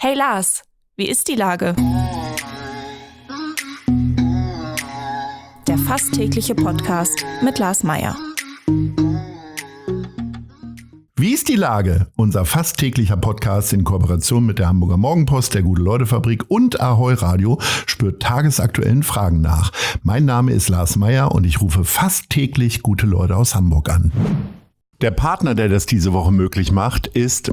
Hey Lars, wie ist die Lage? Der fast tägliche Podcast mit Lars Meyer. Wie ist die Lage? Unser fast täglicher Podcast in Kooperation mit der Hamburger Morgenpost, der Gute-Leute-Fabrik und Ahoi Radio spürt tagesaktuellen Fragen nach. Mein Name ist Lars Meyer und ich rufe fast täglich gute Leute aus Hamburg an. Der Partner, der das diese Woche möglich macht, ist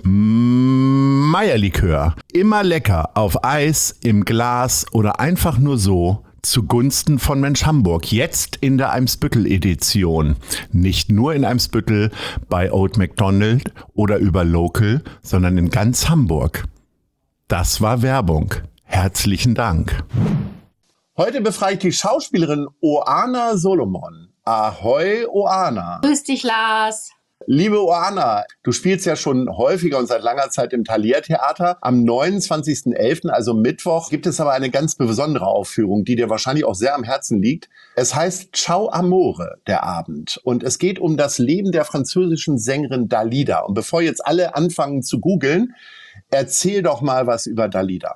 Meyer-Likör. Immer lecker, auf Eis, im Glas oder einfach nur so. Zugunsten von Mensch Hamburg, jetzt in der Eimsbüttel-Edition. Nicht nur in Eimsbüttel, bei Old McDonald oder über Local, sondern in ganz Hamburg. Das war Werbung. Herzlichen Dank. Heute befreie ich die Schauspielerin Oana Solomon. Ahoi, Oana. Grüß dich, Lars. Liebe Oana, du spielst ja schon häufiger und seit langer Zeit im Thalia-Theater. Am 29.11., also Mittwoch, gibt es aber eine ganz besondere Aufführung, die dir wahrscheinlich auch sehr am Herzen liegt. Es heißt Ciao Amore, der Abend. Und es geht um das Leben der französischen Sängerin Dalida. Und bevor jetzt alle anfangen zu googeln, erzähl doch mal was über Dalida.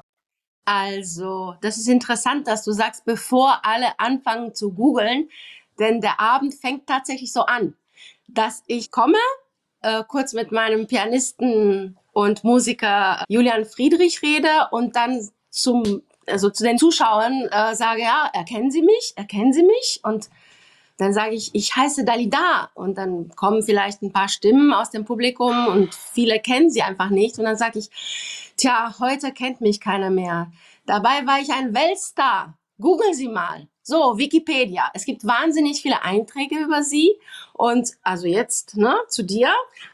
Also, das ist interessant, dass du sagst, bevor alle anfangen zu googeln, denn der Abend fängt tatsächlich so an, dass ich komme, kurz mit meinem Pianisten und Musiker Julian Friedrich rede und dann zu den Zuschauern sage, ja, erkennen Sie mich? Und dann sage ich, ich heiße Dalida. Und dann kommen vielleicht ein paar Stimmen aus dem Publikum und viele kennen sie einfach nicht. Und dann sage ich, tja, heute kennt mich keiner mehr. Dabei war ich ein Weltstar. Googeln Sie mal. So, Wikipedia. Es gibt wahnsinnig viele Einträge über sie. Und also jetzt zu dir.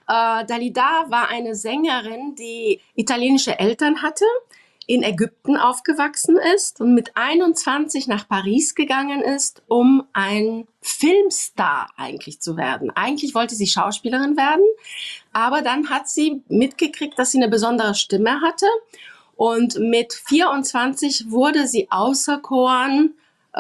Dalida war eine Sängerin, die italienische Eltern hatte, in Ägypten aufgewachsen ist und mit 21 nach Paris gegangen ist, um ein Filmstar eigentlich zu werden. Eigentlich wollte sie Schauspielerin werden, aber dann hat sie mitgekriegt, dass sie eine besondere Stimme hatte. Und mit 24 wurde sie auserkoren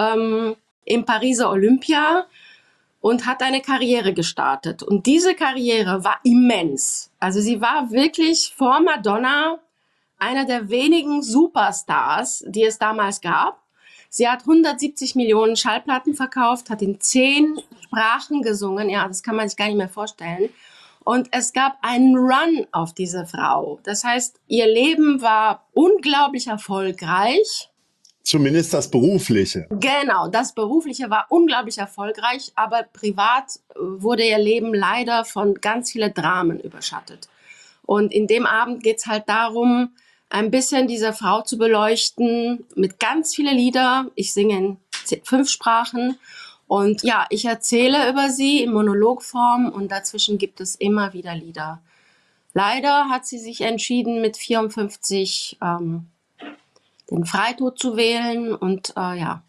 im Pariser Olympia und hat eine Karriere gestartet. Und diese Karriere war immens. Also sie war wirklich vor Madonna einer der wenigen Superstars, die es damals gab. Sie hat 170 Millionen Schallplatten verkauft, hat in 10 Sprachen gesungen. Ja, das kann man sich gar nicht mehr vorstellen. Und es gab einen Run auf diese Frau. Das heißt, ihr Leben war unglaublich erfolgreich. Zumindest das Berufliche. Genau, das Berufliche war unglaublich erfolgreich, aber privat wurde ihr Leben leider von ganz vielen Dramen überschattet. Und in dem Abend geht's halt darum, ein bisschen diese Frau zu beleuchten mit ganz vielen Liedern. Ich singe in 5 Sprachen und ja, ich erzähle über sie in Monologform und dazwischen gibt es immer wieder Lieder. Leider hat sie sich entschieden, mit 54 den Freitod zu wählen und eine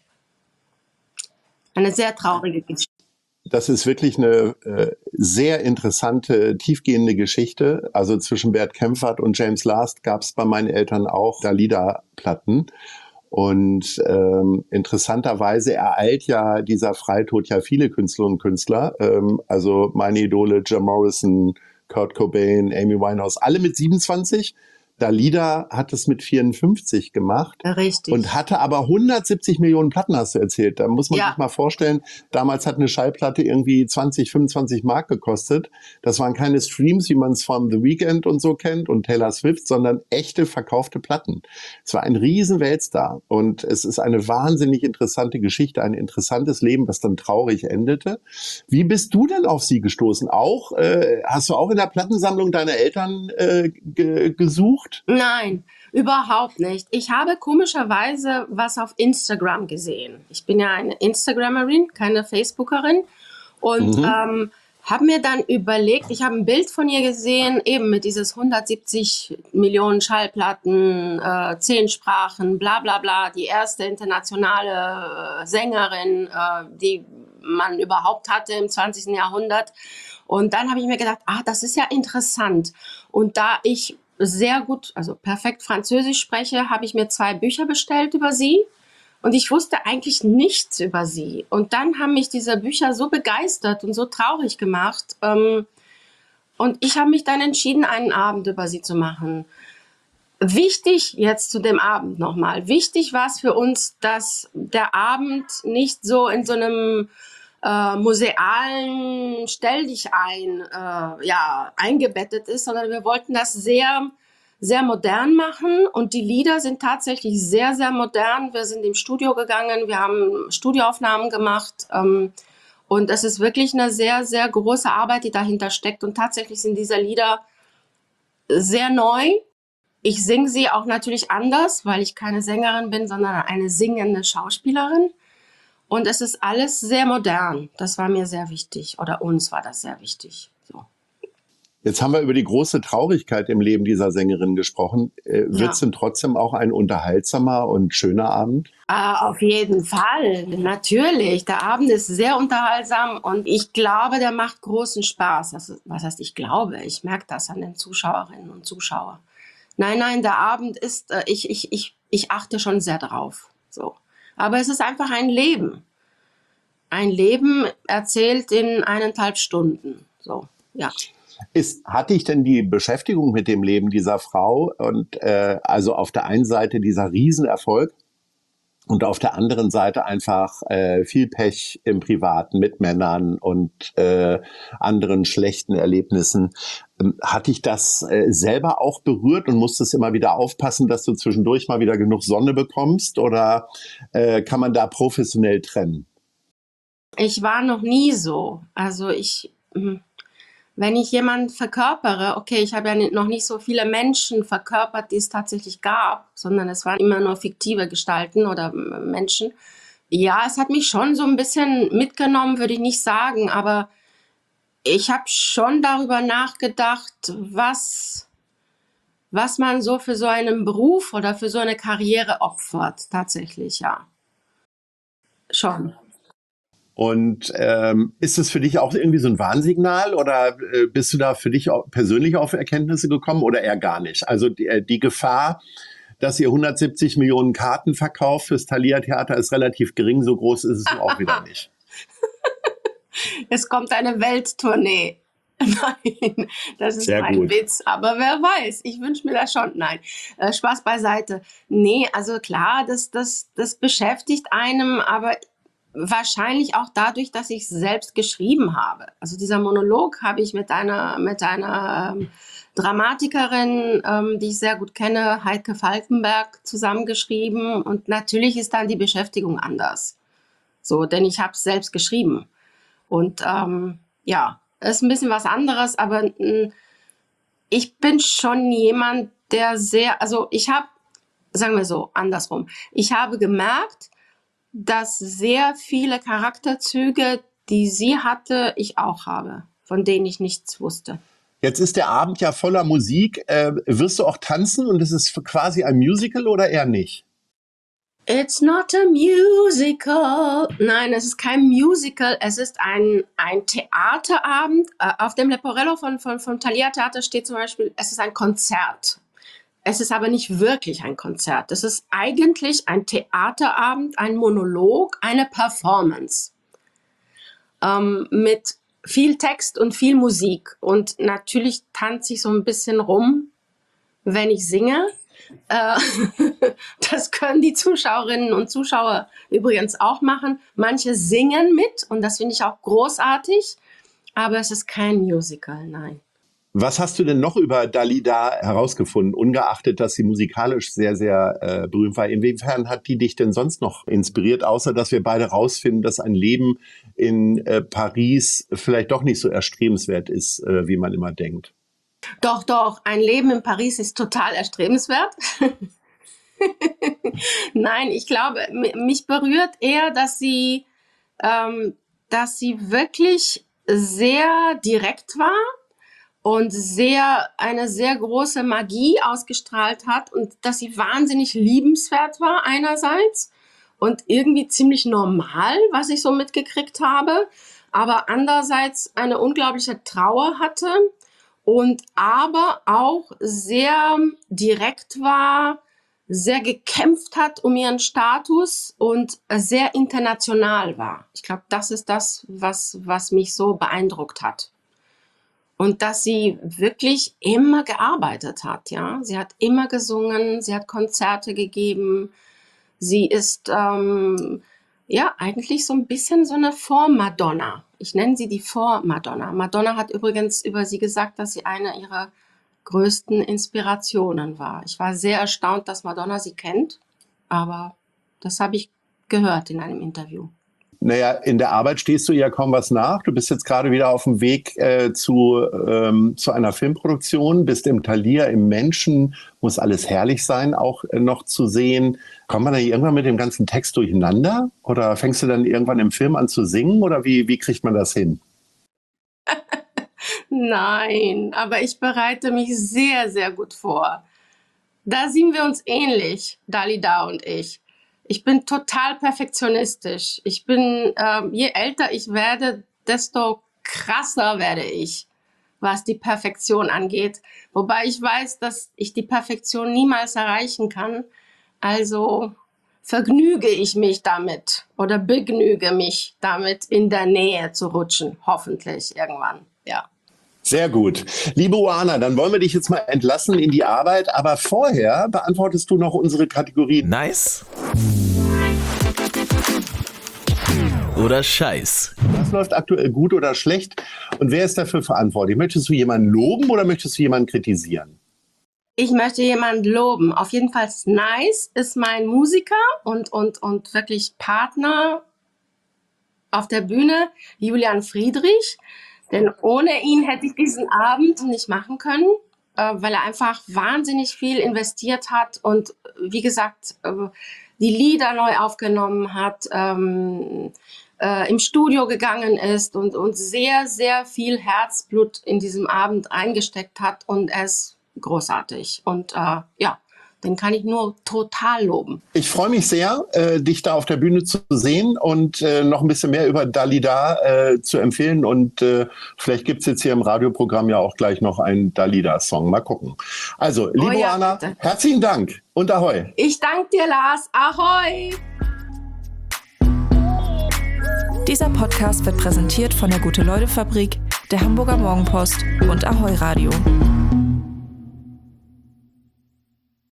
sehr traurige Geschichte. Das ist wirklich eine sehr interessante, tiefgehende Geschichte. Also zwischen Bert Kaempfert und James Last gab es bei meinen Eltern auch Dalida-Platten. Und interessanterweise ereilt ja dieser Freitod ja viele Künstlerinnen und Künstler. Also meine Idole, Jim Morrison, Kurt Cobain, Amy Winehouse, alle mit 27. Dalida hat es mit 54 gemacht. Richtig. Und hatte aber 170 Millionen Platten, hast du erzählt. Da muss man sich mal vorstellen, damals hat eine Schallplatte irgendwie 20, 25 Mark gekostet. Das waren keine Streams, wie man es von The Weeknd und so kennt und Taylor Swift, sondern echte verkaufte Platten. Es war ein riesen Weltstar und es ist eine wahnsinnig interessante Geschichte, ein interessantes Leben, das dann traurig endete. Wie bist du denn auf sie gestoßen? Hast du auch in der Plattensammlung deiner Eltern gesucht? Nein, überhaupt nicht. Ich habe komischerweise was auf Instagram gesehen. Ich bin ja eine Instagrammerin, keine Facebookerin. Und habe mir dann überlegt, ich habe ein Bild von ihr gesehen, eben mit dieses 170 Millionen Schallplatten, 10 Sprachen, bla bla bla, die erste internationale Sängerin, die man überhaupt hatte im 20. Jahrhundert. Und dann habe ich mir gedacht, das ist ja interessant. Und da ich sehr gut, also perfekt Französisch spreche, habe ich mir 2 Bücher bestellt über sie und ich wusste eigentlich nichts über sie. Und dann haben mich diese Bücher so begeistert und so traurig gemacht. Und ich habe mich dann entschieden, einen Abend über sie zu machen. Wichtig jetzt zu dem Abend nochmal. Wichtig war es für uns, dass der Abend nicht so in so einem musealen Stell dich ein, eingebettet ist, sondern wir wollten das sehr, sehr modern machen und die Lieder sind tatsächlich sehr, sehr modern. Wir sind im Studio gegangen, wir haben Studioaufnahmen gemacht und es ist wirklich eine sehr, sehr große Arbeit, die dahinter steckt und tatsächlich sind diese Lieder sehr neu. Ich singe sie auch natürlich anders, weil ich keine Sängerin bin, sondern eine singende Schauspielerin. Und es ist alles sehr modern. Das war mir sehr wichtig. Oder uns war das sehr wichtig. So. Jetzt haben wir über die große Traurigkeit im Leben dieser Sängerin gesprochen. Wird es denn trotzdem auch ein unterhaltsamer und schöner Abend? Auf jeden Fall, natürlich. Der Abend ist sehr unterhaltsam und ich glaube, der macht großen Spaß. Was heißt ich glaube? Ich merke das an den Zuschauerinnen und Zuschauern. Nein, der Abend ist, ich achte schon sehr drauf. So. Aber es ist einfach ein Leben. Ein Leben erzählt in 1,5 Stunden. So, ja. Hatte ich denn die Beschäftigung mit dem Leben dieser Frau und also auf der einen Seite dieser Riesenerfolg und auf der anderen Seite einfach viel Pech im Privaten mit Männern und anderen schlechten Erlebnissen. Hat dich das selber auch berührt und musstest immer wieder aufpassen, dass du zwischendurch mal wieder genug Sonne bekommst oder kann man da professionell trennen? Ich war noch nie so. Also wenn ich jemanden verkörpere, okay, ich habe ja noch nicht so viele Menschen verkörpert, die es tatsächlich gab, sondern es waren immer nur fiktive Gestalten oder Menschen. Ja, es hat mich schon so ein bisschen mitgenommen, würde ich nicht sagen, aber ich habe schon darüber nachgedacht, was man so für so einen Beruf oder für so eine Karriere opfert, tatsächlich, ja. Schon. Und ist es für dich auch irgendwie so ein Warnsignal oder bist du da für dich auch persönlich auf Erkenntnisse gekommen oder eher gar nicht? Also die Gefahr, dass ihr 170 Millionen Karten verkauft fürs Thalia-Theater ist relativ gering, so groß ist es auch wieder nicht. Es kommt eine Welttournee. Nein, das ist Sehr ein gut. Witz. Aber wer weiß, ich wünsche mir das schon. Nein, Spaß beiseite. Nee, also klar, das beschäftigt einem, aber wahrscheinlich auch dadurch, dass ich es selbst geschrieben habe. Also dieser Monolog habe ich mit einer Dramatikerin, die ich sehr gut kenne, Heike Falkenberg, zusammengeschrieben. Und natürlich ist dann die Beschäftigung anders. So, denn ich habe es selbst geschrieben. Und ist ein bisschen was anderes, aber ich bin schon jemand, der sagen wir so, andersrum. Ich habe gemerkt, dass sehr viele Charakterzüge, die sie hatte, ich auch habe, von denen ich nichts wusste. Jetzt ist der Abend ja voller Musik. Wirst du auch tanzen und ist es quasi ein Musical oder eher nicht? It's not a musical. Nein, es ist kein Musical. Es ist ein Theaterabend. Auf dem Leporello vom Thalia Theater steht zum Beispiel, es ist ein Konzert. Es ist aber nicht wirklich ein Konzert. Es ist eigentlich ein Theaterabend, ein Monolog, eine Performance. Mit viel Text und viel Musik. Und natürlich tanze ich so ein bisschen rum, wenn ich singe. Das können die Zuschauerinnen und Zuschauer übrigens auch machen. Manche singen mit und das finde ich auch großartig, aber es ist kein Musical, nein. Was hast du denn noch über Dalida herausgefunden, ungeachtet, dass sie musikalisch sehr, sehr berühmt war? Inwiefern hat die dich denn sonst noch inspiriert, außer dass wir beide rausfinden, dass ein Leben in Paris vielleicht doch nicht so erstrebenswert ist, wie man immer denkt? Doch, ein Leben in Paris ist total erstrebenswert. Nein, ich glaube, mich berührt eher, dass sie wirklich sehr direkt war und eine sehr große Magie ausgestrahlt hat und dass sie wahnsinnig liebenswert war einerseits und irgendwie ziemlich normal, was ich so mitgekriegt habe, aber andererseits eine unglaubliche Trauer hatte. Und aber auch sehr direkt war, sehr gekämpft hat um ihren Status und sehr international war. Ich glaube, das ist das, was mich so beeindruckt hat. und dass sie wirklich immer gearbeitet hat. Ja, sie hat immer gesungen, sie hat Konzerte gegeben. Sie ist eigentlich so ein bisschen so eine Vormadonna. Ich nenne sie die Vormadonna. Madonna hat übrigens über sie gesagt, dass sie eine ihrer größten Inspirationen war. Ich war sehr erstaunt, dass Madonna sie kennt, aber das habe ich gehört in einem Interview. Naja, in der Arbeit stehst du ja kaum was nach. Du bist jetzt gerade wieder auf dem Weg zu einer Filmproduktion, bist im Thalia, im Menschen, muss alles herrlich sein, auch noch zu sehen. Kommt man da irgendwann mit dem ganzen Text durcheinander? Oder fängst du dann irgendwann im Film an zu singen? Oder wie kriegt man das hin? Nein, aber ich bereite mich sehr, sehr gut vor. Da sind wir uns ähnlich, Dalida und ich. Ich bin total perfektionistisch. Je älter ich werde, desto krasser werde ich, was die Perfektion angeht. Wobei ich weiß, dass ich die Perfektion niemals erreichen kann. Also vergnüge ich mich damit oder begnüge mich damit, in der Nähe zu rutschen. Hoffentlich irgendwann, ja. Sehr gut. Liebe Oana, dann wollen wir dich jetzt mal entlassen in die Arbeit, aber vorher beantwortest du noch unsere Kategorie. Nice oder Scheiß. Was läuft aktuell gut oder schlecht und wer ist dafür verantwortlich? Möchtest du jemanden loben oder möchtest du jemanden kritisieren? Ich möchte jemanden loben. Auf jeden Fall Nice ist mein Musiker und wirklich Partner auf der Bühne, Julian Friedrich. Denn ohne ihn hätte ich diesen Abend nicht machen können, weil er einfach wahnsinnig viel investiert hat und wie gesagt, die Lieder neu aufgenommen hat, im Studio gegangen ist und sehr, sehr viel Herzblut in diesem Abend eingesteckt hat und er ist großartig. Und den kann ich nur total loben. Ich freue mich sehr, dich da auf der Bühne zu sehen und noch ein bisschen mehr über Dalida zu empfehlen. Und vielleicht gibt es jetzt hier im Radioprogramm ja auch gleich noch einen Dalida-Song. Mal gucken. Also, liebe Oana, herzlichen Dank und Ahoi. Ich danke dir, Lars. Ahoi. Dieser Podcast wird präsentiert von der Gute-Leute-Fabrik, der Hamburger Morgenpost und Ahoi Radio.